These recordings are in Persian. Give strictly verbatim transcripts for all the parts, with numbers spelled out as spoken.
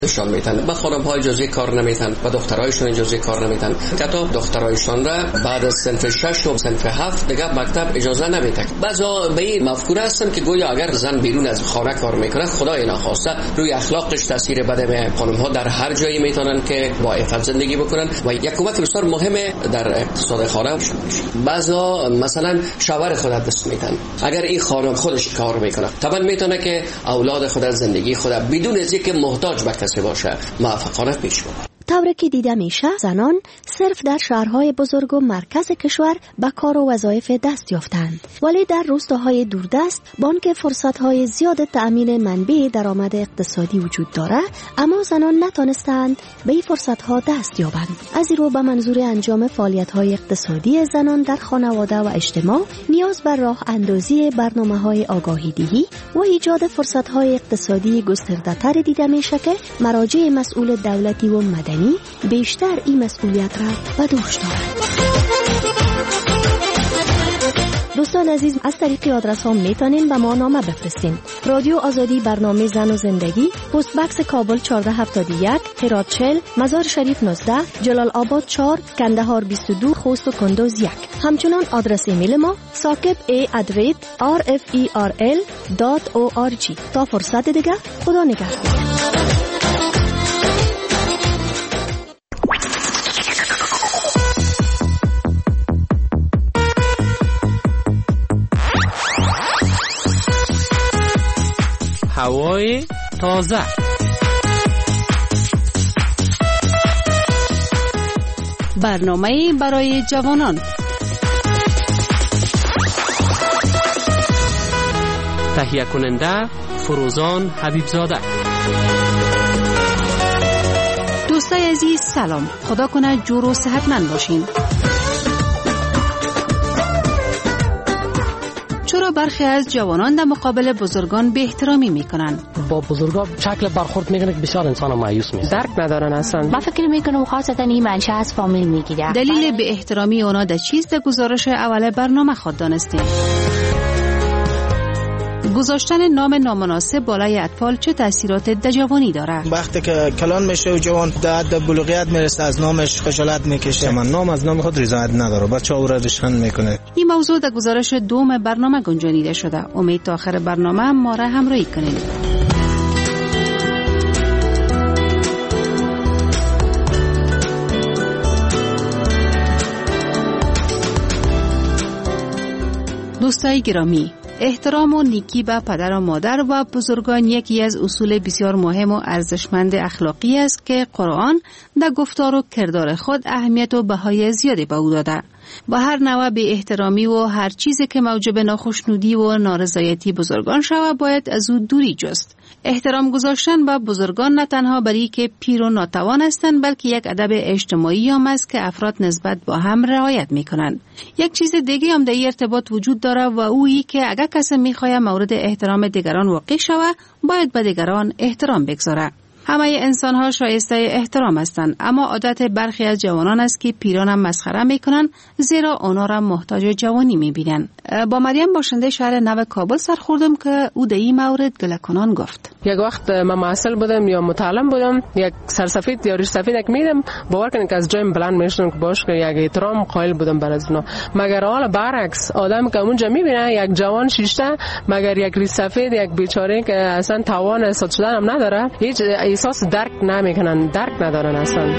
شان میتن. با خانم ها اجازه کار نمیتن و دخترایشون اجازه کار نمیتن. حتی دخترایشون را بعد از صنف شش و صنف هفت دیگه مکتب اجازه نمیده. بعضا به این مفکوره هستن که گویا اگر زن بیرون از خانه کار میکنه خدای نخواسته روی اخلاقش تاثیر بده میاره. خانم ها در هر جایی میتونن که با عفت زندگی بکنن و یک کمک بسیار مهمه در اقتصاد خانه. بعضا مثلا شوهر خود دست میتن. اگر این خانم خودش کار میکنه طبعا میتونه که اولاد خود زندگی خود بدون از اینکه محتاج به کسی باشه موفقانه پیش ببره. طوری که دیده میشه زنان صرف در شهرهای بزرگ و مرکز کشور به کار و وظایف دست یافتند، ولی در روستاهای دوردست بانک فرصتهای زیاد تأمین منبع درآمد اقتصادی وجود داره، اما زنان نتانستند به این فرصتها دست یابند. از این رو به منظور انجام فعالیت‌های اقتصادی زنان در خانواده و اجتماع نیاز بر راه اندازی برنامه‌های آگاهی دهی و ایجاد فرصت‌های اقتصادی گسترده‌تر دیده میشه که مراجع مسئول دولتی و مدنی بیشتر این مسئولیت را به دوش دارند. دوستان عزیز، از طریق آدرس ها میتونین به ما نامه بفرستین. رادیو آزادی، برنامه زن و زندگی، پست بکس کابل چهارده هفتاد و یک، هرات چهل، مزار شریف نوزده، جلال آباد چهار، کندهار بیست و دو، خوست و کندوز یک. همچنان آدرس ایمیل ما ساکب ای ادریت آر اف ای آر ال دات او آر جی. تا فرصت دیگه، خدا نگهدار. هوای تازه، برنامه برای جوانان. تهیه کننده فروزان حبیبزاده. دوستای عزیز سلام، خدا کنه جور و صحتمند باشین. چرا برخی از جوانان در مقابل بزرگان به احترامی میکنن؟ با بزرگان شکل برخورد میکنه که بسیار انسان مایوس میشه. درک ندارن اصلا. من فکر میکنم خاصتا این منشأ از فامیل میگیره. دلیل به احترامی اونا در چیز در گزارش اول برنامه خود دانستیم. گذاشتن نام نامناسب بالای اطفال چه تاثیرات در جوانی داره؟ وقتی که کلان میشه و جوان در بلوغیت میرسه از نامش خجالت میکشه. من نام از نام خود رضایت نداره، بچه او را رشن میکنه. این موضوع در گزارش دوم برنامه گنجانیده شده. امید تا آخر برنامه ما را همراهی کنید. دوستای گرامی، احترام و نیکی به پدر و مادر و بزرگان یکی از اصول بسیار مهم و ارزشمند اخلاقی است که قرآن در گفتار و کردار خود اهمیت و بهای زیادی به او داده. با هر نوع بی احترامی و هر چیزی که موجب ناخشنودی و نارضایتی بزرگان شود باید از او دوری جست. احترام گذاشتن به بزرگان نه تنها برای که پیر و ناتوان هستند، بلکه یک ادب اجتماعی هم است که افراد نسبت با هم رعایت میکنند. یک چیز دیگه هم در این ارتباط وجود داره و اویی که اگر کسی میخواد مورد احترام دیگران واقع شود باید به دیگران احترام بگذاره. همه انسان ها شایسته احترام هستند، اما عادت برخی از جوانان است که پیران هم مسخره میکنن، زیرا اونا را محتاج جوانی میبینن. با مریم باشنده شهر نو کابل سر خوردم که او در این مورد گله کنان گفت. یک وقت من معسل بودم یا متعلم بودم، یک سرسفید یا ریش سفید یک میدم، باور کنید که از جایم بلند میشدم که باش که یک احترام قائل بودم بر از اونا. مگر حالا برعکس آدم که اونجا میبینه یک جوان شیشته مگر یک ریش سفید، یک بیچاره که اصلا توان احساس شدن هم نداره، هیچ احساس درک نمیکنن، درک ندارن اصلا.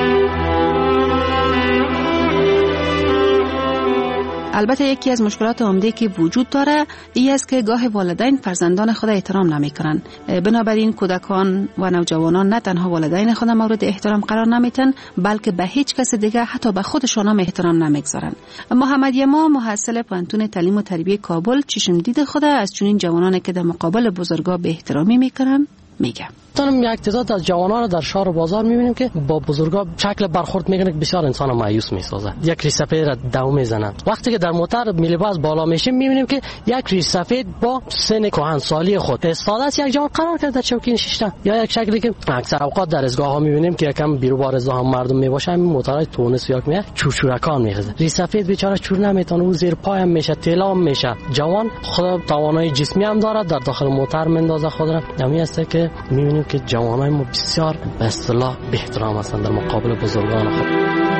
البته یکی از مشکلات عمده که وجود داره این است که گاه والدین فرزندان خود احترام نمیکنن. بنابراین کودکان و نوجوانان نه تنها والدین خود مورد احترام قرار نمیتن، بلکه به هیچ کس دیگه حتی به خودشان هم احترام نمیگذارن. محمد یما محصل پانتون تعلیم و تربیت کابل چشم دید خود از چنین جوانانی که در مقابل بزرگا به احترامی میکنن میگه. تونم یک تعداد از جوانان در شهر و بازار میبینیم که با بزرگا شکل برخورد میکنه که بسیار انسان مایوس میسازه. یک ریش سفید را دو میزنن. وقتی که در موتر میلیباس بالا میشیم میبینیم که یک ریش سفید با سن کهنسالی خود استاد است یک جوان قرار کرده چوکین شیشته، یا یک شکلی که اکثر اوقات در ازگاه ها میبینیم که یکم بیرو بار ازدحام مردم میباشه، همین موترهای تونس یا میاد چورچورکان میخزه. ریش سفید بیچاره چور نمیتونه، او زیر پایم میشه، تلام میشه. جوان خود توانای جسمی هم داره، در داخل موتر مندازه خود را. همین است که میبینیم میبینیم که جوانای ما بسیار به اصطلاح به احترام هستند در مقابل بزرگان خود.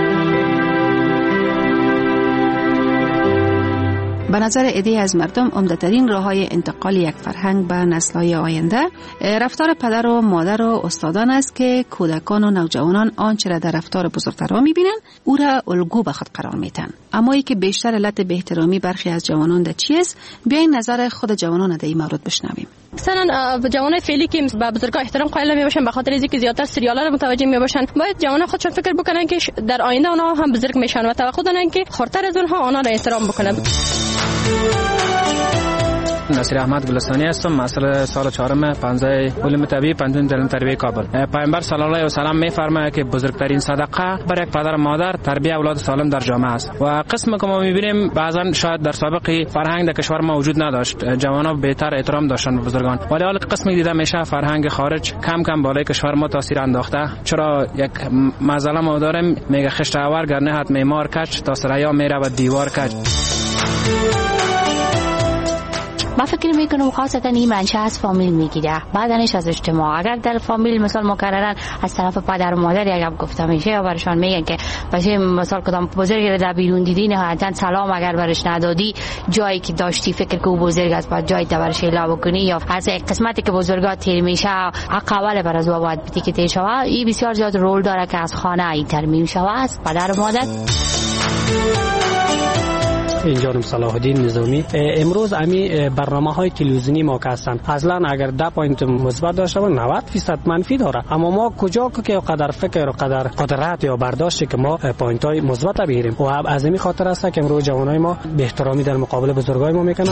به نظر عده‌ای از مردم عمده‌ترین راه‌های انتقال یک فرهنگ به نسل‌های آینده رفتار پدر و مادر و استادان است که کودکان و نوجوانان آنچه را در رفتار بزرگترها می‌بینند او را الگو به خود قرار می‌دهند. اما ای که بیشتر علت به احترامی برخی از جوانان در چی است، بیاین نظر خود جوانان در این مورد بشنویم. مثلا جوانای فعلی که به بزرگان احترام قائل نمی‌باشن به خاطر اینکه زیادتر سریالا رو متوجه می‌باشن، باید جوانان خودشون فکر بکنن که در آینده آنها هم بزرگ میشن و توقع دارن که خردتر از اونها آنها را احترام بکنن. نصیر احمد گلستانی هستم، مسئله سال چهارم پانزده علوم طبیعی پنجم در تربیت کابل. پیامبر صلی الله علیه و سلم می‌فرماید که بزرگترین صدقه برای یک پدر و مادر تربیت اولاد سالم در جامعه است. و قسم که ما می‌بینیم بعضا شاید در سابقه فرهنگ در کشور ما وجود نداشت، جوانان بهتر احترام داشتن به بزرگان، ولی حالا قسمی دیده میشه فرهنگ خارج کم کم بالای کشور ما تاثیر انداخته. چرا یک معضله ما داریم، میگه خشت آور گر نهد معمار کج، تا سریا میره و دیوار کج. ما فکر میکنم خاصتا این منشأ از فامیل میگیره، بعدنش از اجتماع. اگر در فامیل مثلا مکررن از طرف پدر و مادر یک گفته میشه یا برشان میگن که باشه مثلا کدام بزرگی در بیرون دیدی نهایتا سلام اگر برش ندادی، جایی که داشتی فکر که او بزرگ است بعد جایی برش اعلام بکنی، یا از قسمتی که بزرگا تیر میشه عقبال بر از باید بدی که تیر شوه. این بسیار زیاد رول داره که از خانه این ترمیم شوه از پدر و مادر. اینجا صلاح الدین نظامی. امروز امی برنامه های تلویزیونی ما که هستن اصلا اگر ده پوینت مثبت داشته باشه نود درصد منفی داره، اما ما کجا که قدر فکر و قدر قدرت یا برداشتی که ما پوینت های مثبت بگیریم و از این خاطر است که امروز جوانای ما به احترامی در مقابل بزرگای ما میکنن.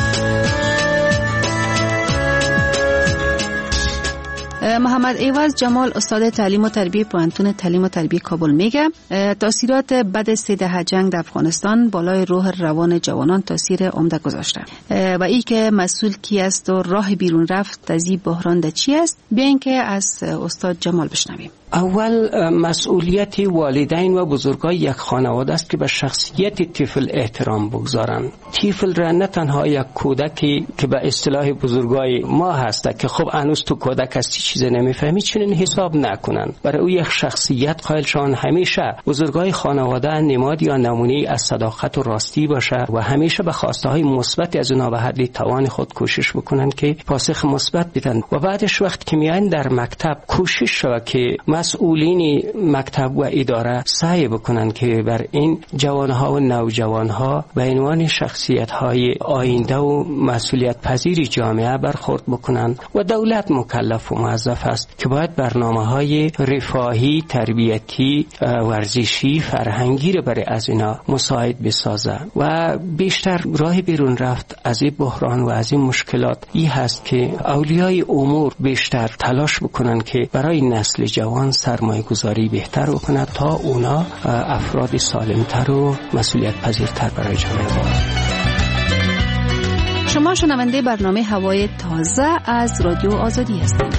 محمد ایواز جمال استاد تعلیم و تربیت پوهنتون تعلیم و تربیت کابل میگه تاثیرات بد سه دهه جنگ در افغانستان بالای روح روان جوانان تاثیر عمده گذاشته و ای که مسئول کی است و راه بیرون رفت از این بحران ده چی است، بیاین که از استاد جمال بشنویم. اول مسئولیت والدین و بزرگای یک خانواده است که به شخصیت طفل احترام بگذارند. طفل را نه تنها یک کودکی که به اصطلاح بزرگای ما هست که خب هنوز تو کودک هستی چیز نمیفهمی چنین حساب نکنند، برای او یک شخصیت قائل شون. همیشه بزرگای خانواده نماد یا نمونه از صداقت و راستی باشه و همیشه به خواسته های مثبت از اونها به حد توان خود کوشش بکنند که پاسخ مثبت بدن و بعدش وقت که میان در مکتب کوشش شود که مسئولین مکتب و اداره سعی بکنن که بر این جوانها و نوجوانها به عنوان شخصیت‌های آینده و مسئولیت پذیر جامعه برخورد بکنن و دولت مکلف و موظف است که باید برنامه‌های رفاهی، تربیتی، ورزشی، فرهنگی را برای از اینا مساعد بسازه و بیشتر راه بیرون رفت از این بحران و از این مشکلات این هست که اولیای امور بیشتر تلاش بکنن که برای نسل جوان سرمایه گذاری بهتر بکنند تا اونا افراد سالمتر و مسئولیت پذیرتر برای جامعه باشند. شما شنونده برنامه هوای تازه از رادیو آزادی هستید.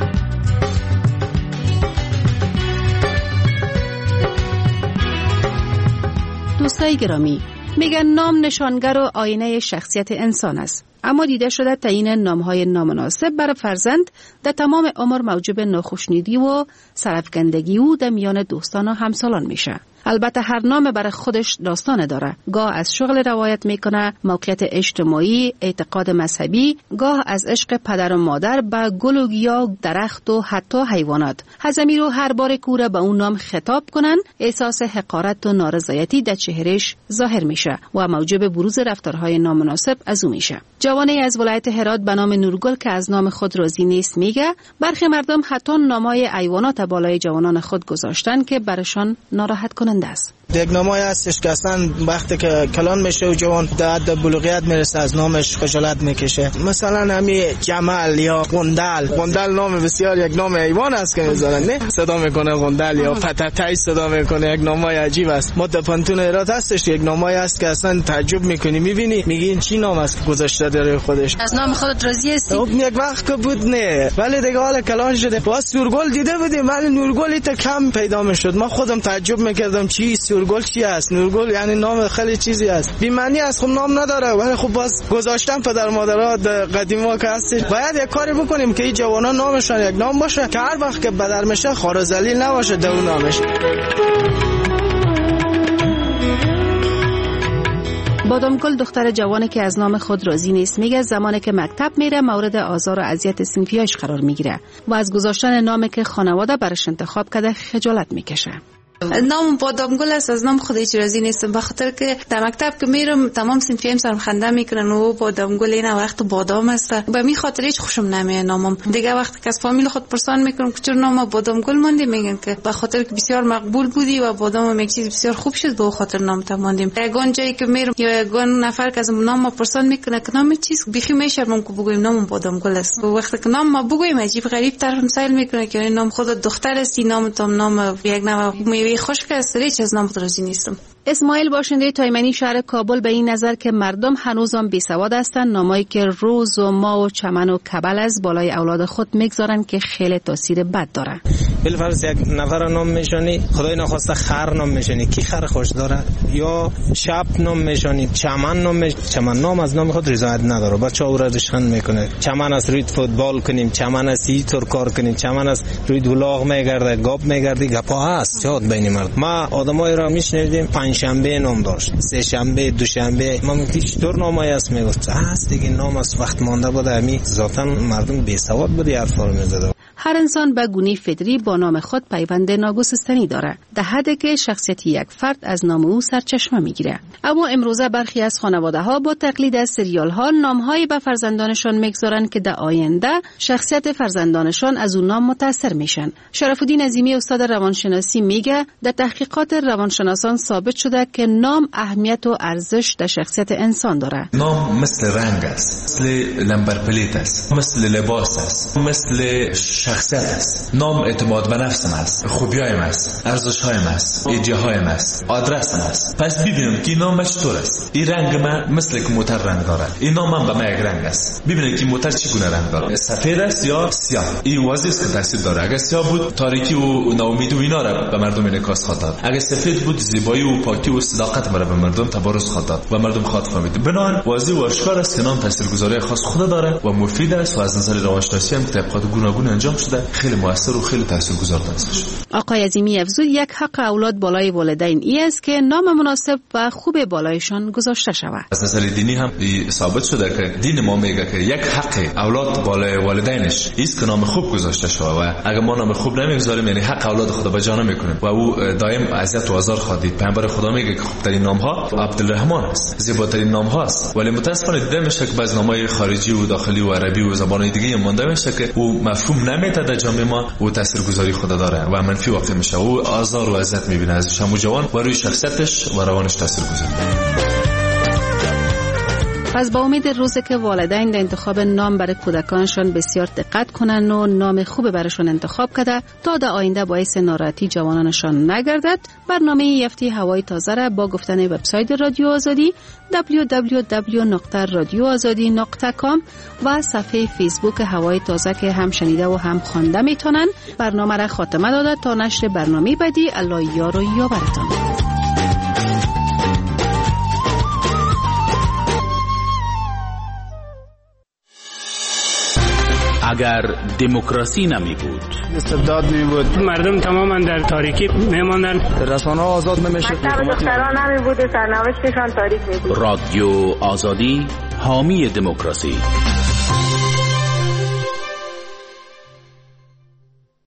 دوستای گرامی، میگن نام نشانگر و آینه شخصیت انسان است، اما دیده شده تعیین نامهای نامناسب برای فرزند در تمام عمر موجب ناخوشنودی و سرافکندگی او در میان دوستان و همسالان میشه. البته هر نام برای خودش داستان داره. گاه از شغل روایت میکنه، موقعیت اجتماعی، اعتقاد مذهبی، گاه از عشق پدر و مادر به گل و گیاه، درخت و حتی حیوانات. هزمی رو هر بار کوره به اون نام خطاب کنن، احساس حقارت و نارضایتی در چهرش ظاهر میشه و موجب بروز رفتارهای نامناسب از او میشه. جوانی از ولایت هرات به نام نورگل که از نام خود راضی نیست میگه برخی مردم حتی نامهای حیوانات بالای جوانان خود گذاشتن که برشان ناراحت کننده است. یک نامای هستش که اصلا وقتی که کلان میشه و جوان در حد بلوغیت میرسه از نامش خجالت میکشه. مثلا همین جمل یا قندل. قندل نام بسیار یک نام حیوان است که میذارن، نه صدا میکنه قندل یا پتاتای صدا میکنه، یک نامای عجیب است. ما در پانتون هرات هستش یک نامای است که اصلا تعجب میکنی، میبینی میگی این چی نام است گذاشته داره خودش. از نام خودت راضی هستی؟ خب یک وقت که بود نه، ولی دیگه حالا کلان شده. باز نورگل دیده بودیم ولی نورگلی تا کم پیدا میشد. ما خودم تعجب میکردم چی سورگل نورگل چی است؟ نورگل یعنی نام خیلی چیزی است، بی معنی است، خب نام نداره، ولی خب باز گذاشتن پدر مادرها قدیما که هستش. باید یک کاری بکنیم که این جوانان نامشان یک نام باشه که هر وقت که بدر میشه خار و ذلیل نباشه در اون نامش. بادامگل دختر جوانی که از نام خود راضی نیست میگه زمانی که مکتب میره مورد آزار و اذیت صنفیاش قرار میگیره و از گذاشتن نامی که خانواده برش انتخاب کرده خجالت میکشه. نام بادامگل است، از نام خود هیچ راضی نیستم، به خاطر که در مکتب که میرم تمام صنفیام سرم خنده میکنن و بادامگل این وقت بادام است، به می خاطر هیچ خوشم نمیاد نامم. دیگه وقتی که از فامیل خود پرسان میکنم که چرا نام بادامگل ماندی، میگن که به خاطر که بسیار مقبول بودی و بادام یک چیز بسیار خوب شد به خاطر نام ماندیم. یگان جایی که میرم یا یگان نفر که از نام ما پرسان میکنه که نام چیز بخی میشرمم که بگویم نام بادامگل است، و وقتی که نام ما بگویم عجیب غریب طرف مسائل میکنه که نام خود دختر است، نام تام نام یک نوع میوه خشک است، هیچ از نام راضی نیستم. اسماعیل باشنده تایمنی شهر کابل به این نظر که مردم هنوزم بیسواد هستند نامایی که روز و ماه و چمن و کبل از بالای اولاد خود میگذارن که خیلی تاثیر بد داره. بالفرض یک نفر نام میشونی، خدای نخواسته خر نام میشونی، کی خر خوش داره؟ یا شب نام میشونی، چمن نام میشونی. چمن نام از نام خود رضایت نداره، بچه‌ها او را رشخند میکنه. چمن از روی فوتبال کنیم، چمن از سی طور کار کنیم، چمن از روی دولاغ میگرده، گاب میگردی، گپا هست یاد بین مرد. ما آدمای را میشنیدیم پنج شنبه نام داشت، سه شنبه، دوشنبه، ما میگیم چطور نامایی است؟ میگفت هست دیگه، نام از وقت مانده بوده، همین ذاتاً مردم بیسواد بودی حرفا رو میزدن. هر انسان به گونه فطری با نام خود پیوند ناگسستنی داره، در حدی که شخصیت یک فرد از نام او سرچشمه میگیره. اما امروزه برخی از خانواده ها با تقلید از سریال ها نامهایی به فرزندانشان میگذارن که در آینده شخصیت فرزندانشان از اون نام متاثر میشن. شرف الدین عظیمی استاد روانشناسی میگه در تحقیقات روانشناسان ثابت شده که نام اهمیت و ارزش در شخصیت انسان داره. نام مثل رنگ است، مثل لمبر پلیت است، مثل لباس است، مثل شخصیت است. نام اعتماد به نفسم است، خوبیایم است، ارزش‌هایم است، ایده‌هایم است، آدرسم است. پس ببینم که نام چطور است. این رنگ من مثل که موتر رنگ داره، این نام من به من یک رنگ است. ببینید که موتر چگونه رنگ داره، سفید است یا سیاه. این واضح است که تاثیر داره. اگر سیاه بود تاریکی و ناامیدی و اینا را به مردم انعکاس خواهد داد. اگر سفید بود زیبایی و پاکی و صداقت را به مردم تبارز خواهد داد و مردم خواهد فهمید. بنابراین واضح و آشکار است که نام تاثیرگذاری خاص خود داره و مفید است و از نظر روانشناسی هم تحقیقات گوناگون انجام شده، خیلی موثر و خیلی تاثیرگذار است. آقای عظیمی افزود یک حق اولاد بالای والدین ای است که نام مناسب و خوب بالایشان گذاشته شود. از نظر دینی هم ثابت شده که دین ما میگه که یک حق اولاد بالای والدینش است که نام خوب گذاشته شود و اگر ما نام خوب نمیگذاریم یعنی حق اولاد خدا به جا نمیکنیم و او دائم اذیت و آزار خواهد دید. پیامبر خدا میگه که خوبترین نام ها عبدالرحمن است، زیباترین نام ها است، ولی متاسفانه دیده میشه که بعضی نامای خارجی و داخلی و عربی و زبان‌های دیگه مونده میشه که او مفهوم نمیده در جامعه ما و تاثیرگذاری خود داره و منفی واقع میشه و آزار و اذیت میبینه از شمو جوان و روی شخصیتش و روانش تاثیرگذاری. پس با امید روزی که والدین در انتخاب نام برای کودکانشان بسیار دقت کنند و نام خوب برایشان انتخاب کرده تا در آینده باعث ناراحتی جوانانشان نگردد، برنامه یفتی هوای تازه را با گفتن وبسایت رادیو آزادی دبلیو دبلیو دبلیو دات رادیو آزادی دات کام و صفحه فیسبوک هوای تازه که هم شنیده و هم خوانده میتونن برنامه را خاتمه داده تا نشر برنامه بعدی. الله یار و یاورتان. اگر دموکراسی نمی بود، استبداد می بود، مردم تماما در تاریکی میماندن، رسانه ها آزاد نمیشد، مکتب دختران نمی بود، سرنوشتشان تاریک می بود. رادیو آزادی حامی دموکراسی.